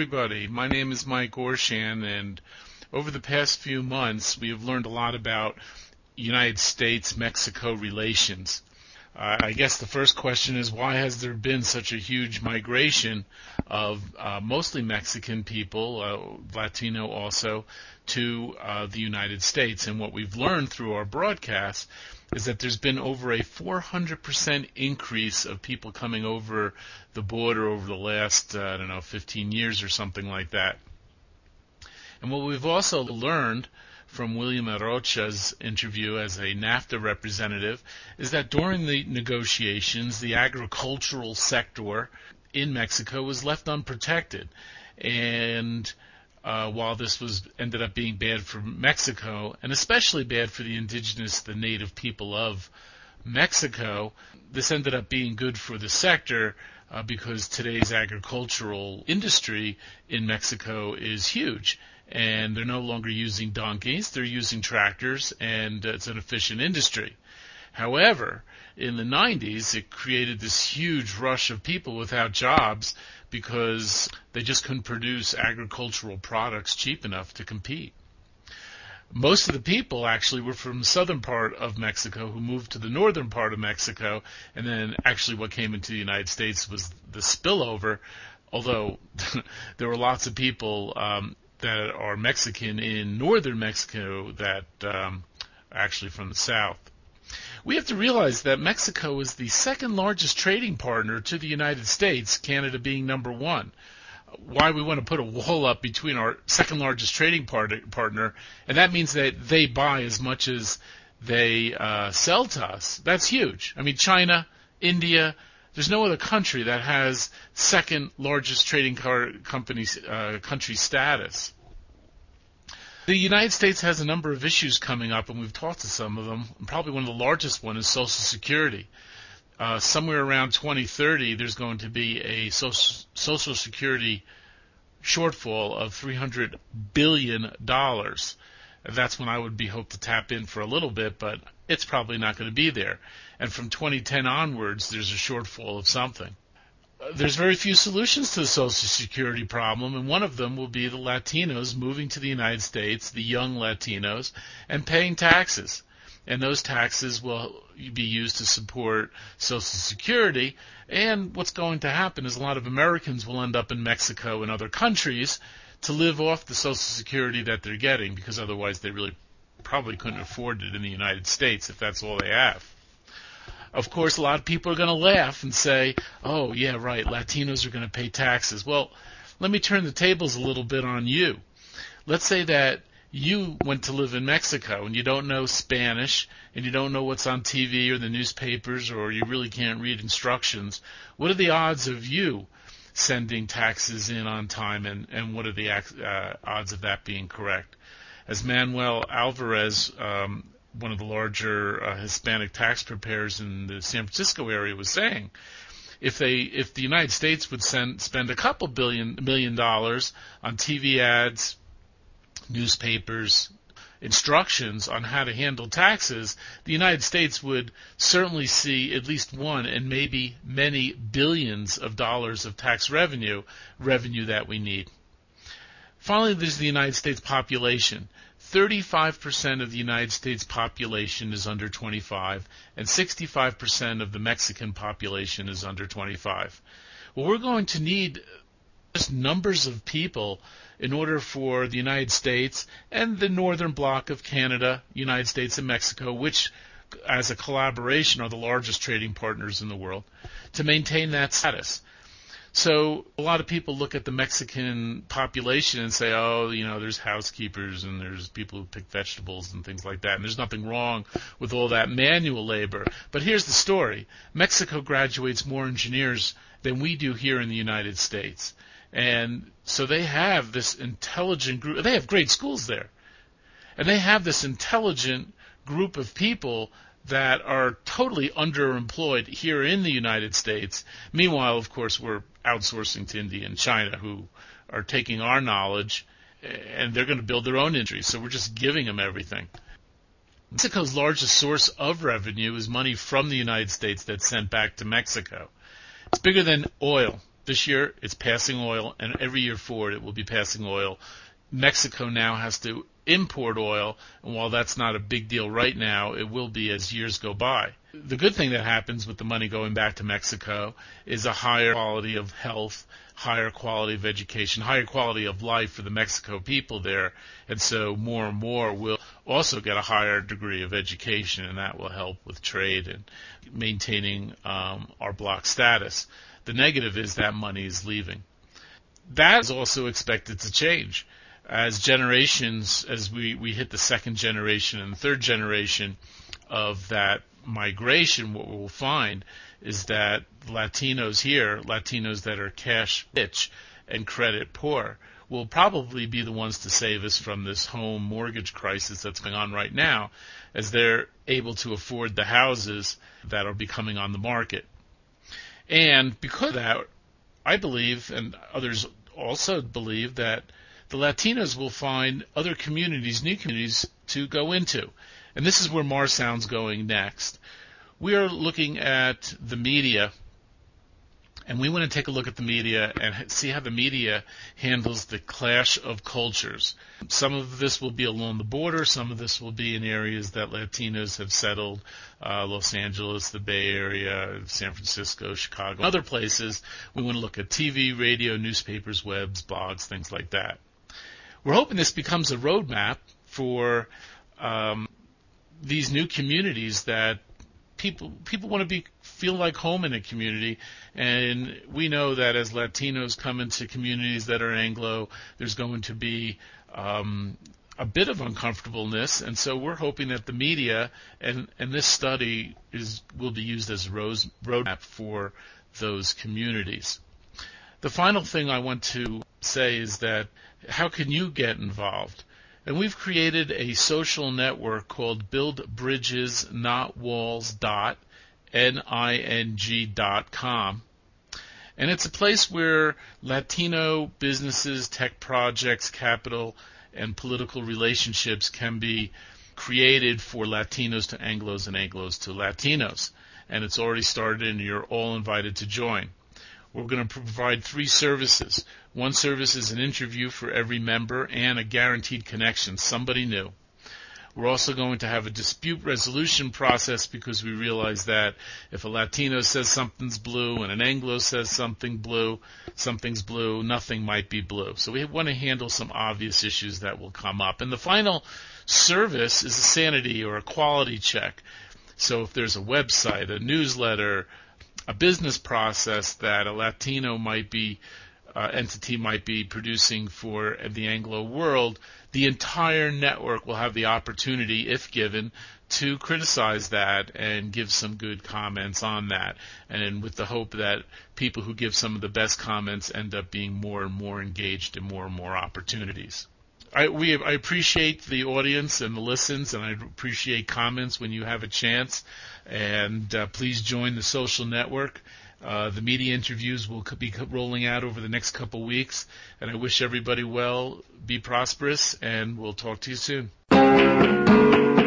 everybody. My name is Mike Orshan, and over the past few months, we have learned a lot about United States-Mexico relations. I guess the first question is, why has there been such a huge migration of mostly Mexican people, Latino also, to the United States? And what we've learned through our broadcast is that there's been over a 400% increase of people coming over the border over the last, 15 years or something like that. And what we've also learned from William Arocha's interview as a NAFTA representative is that during the negotiations, the agricultural sector in Mexico was left unprotected. And while this ended up being bad for Mexico, and especially bad for the native people of Mexico, this ended up being good for the sector because today's agricultural industry in Mexico is huge. And they're no longer using donkeys, they're using tractors, and it's an efficient industry. However, in the 90s, it created this huge rush of people without jobs because they just couldn't produce agricultural products cheap enough to compete. Most of the people actually were from the southern part of Mexico who moved to the northern part of Mexico, and then actually what came into the United States was the spillover, although there were lots of people that are Mexican in northern Mexico that actually from the south. We have to realize that Mexico is the second largest trading partner to the United States, Canada being number one. Why we want to put a wall up between our second largest trading partner, and that means that they buy as much as they sell to us. That's huge. I mean, China, India, there's no other country that has second largest trading country status. The United States has a number of issues coming up, and we've talked to some of them. Probably one of the largest one is Social Security. Somewhere around 2030, there's going to be a Social Security shortfall of $300 billion. That's when I would hope to tap in for a little bit, but it's probably not going to be there. And from 2010 onwards, there's a shortfall of something. There's very few solutions to the Social Security problem, and one of them will be the Latinos moving to the United States, the young Latinos, and paying taxes. And those taxes will be used to support Social Security, and what's going to happen is a lot of Americans will end up in Mexico and other countries to live off the Social Security that they're getting, because otherwise they really probably couldn't afford it in the United States if that's all they have. Of course, a lot of people are going to laugh and say, oh, yeah, right, Latinos are going to pay taxes. Well, let me turn the tables a little bit on you. Let's say that you went to live in Mexico and you don't know Spanish and you don't know what's on TV or the newspapers, or you really can't read instructions. What are the odds of you sending taxes in on time, and what are the odds of that being correct? As Manuel Alvarez, one of the larger Hispanic tax preparers in the San Francisco area, was saying, if the United States would spend a couple million dollars on TV ads, newspapers, instructions on how to handle taxes, the United States would certainly see at least one and maybe many billions of dollars of tax revenue that we need. Finally, there's the United States population. 35% of the United States population is under 25, and 65% of the Mexican population is under 25. Well, we're going to need just numbers of people in order for the United States and the northern bloc of Canada, United States, and Mexico, which as a collaboration are the largest trading partners in the world, to maintain that status. So a lot of people look at the Mexican population and say, oh, there's housekeepers and there's people who pick vegetables and things like that, and there's nothing wrong with all that manual labor. But here's the story. Mexico graduates more engineers than we do here in the United States. And so they have this intelligent group. They have great schools there. And they have this intelligent group of people that are totally underemployed here in the United States. Meanwhile, of course, we're outsourcing to India and China, who are taking our knowledge, and they're going to build their own industry. So we're just giving them everything. Mexico's largest source of revenue is money from the United States that's sent back to Mexico. It's bigger than oil. This year, it's passing oil, and every year forward, it will be passing oil. Mexico now has to import oil, and while that's not a big deal right now, it will be as years go by. The good thing that happens with the money going back to Mexico is a higher quality of health, higher quality of education, higher quality of life for the Mexico people there, and so more and more will also get a higher degree of education, and that will help with trade and maintaining our bloc status. The negative is that money is leaving. That is also expected to change. As generations, as we hit the second generation and third generation of that migration, what we'll find is that Latinos here, Latinos that are cash rich and credit poor, will probably be the ones to save us from this home mortgage crisis that's going on right now, as they're able to afford the houses that are becoming on the market. And because of that, I believe, and others also believe, that the Latinos will find other communities, new communities, to go into. And this is where Marsound's going next. We are looking at the media, and we want to take a look at the media and see how the media handles the clash of cultures. Some of this will be along the border. Some of this will be in areas that Latinos have settled, Los Angeles, the Bay Area, San Francisco, Chicago, other places. We want to look at TV, radio, newspapers, webs, blogs, things like that. We're hoping this becomes a roadmap for these new communities that people want to feel like home in a community, and we know that as Latinos come into communities that are Anglo, there's going to be a bit of uncomfortableness, and so we're hoping that the media and this study will be used as a roadmap for those communities. The final thing I want to say is that how can you get involved? And we've created a social network called buildbridgesnotwalls.ning.com. And it's a place where Latino businesses, tech projects, capital, and political relationships can be created for Latinos to Anglos and Anglos to Latinos. And it's already started, and you're all invited to join. We're going to provide 3 services. One service is an interview for every member and a guaranteed connection, somebody new. We're also going to have a dispute resolution process because we realize that if a Latino says something's blue and an Anglo says something's blue, nothing might be blue. So we want to handle some obvious issues that will come up. And the final service is a sanity or a quality check. So if there's a website, a newsletter, a business process that a Latino entity might be producing for the Anglo world, the entire network will have the opportunity, if given, to criticize that and give some good comments on that, and with the hope that people who give some of the best comments end up being more and more engaged in more and more opportunities. I appreciate the audience and the listens, and I appreciate comments when you have a chance. And please join the social network. The media interviews will be rolling out over the next couple weeks. And I wish everybody well, be prosperous, and we'll talk to you soon.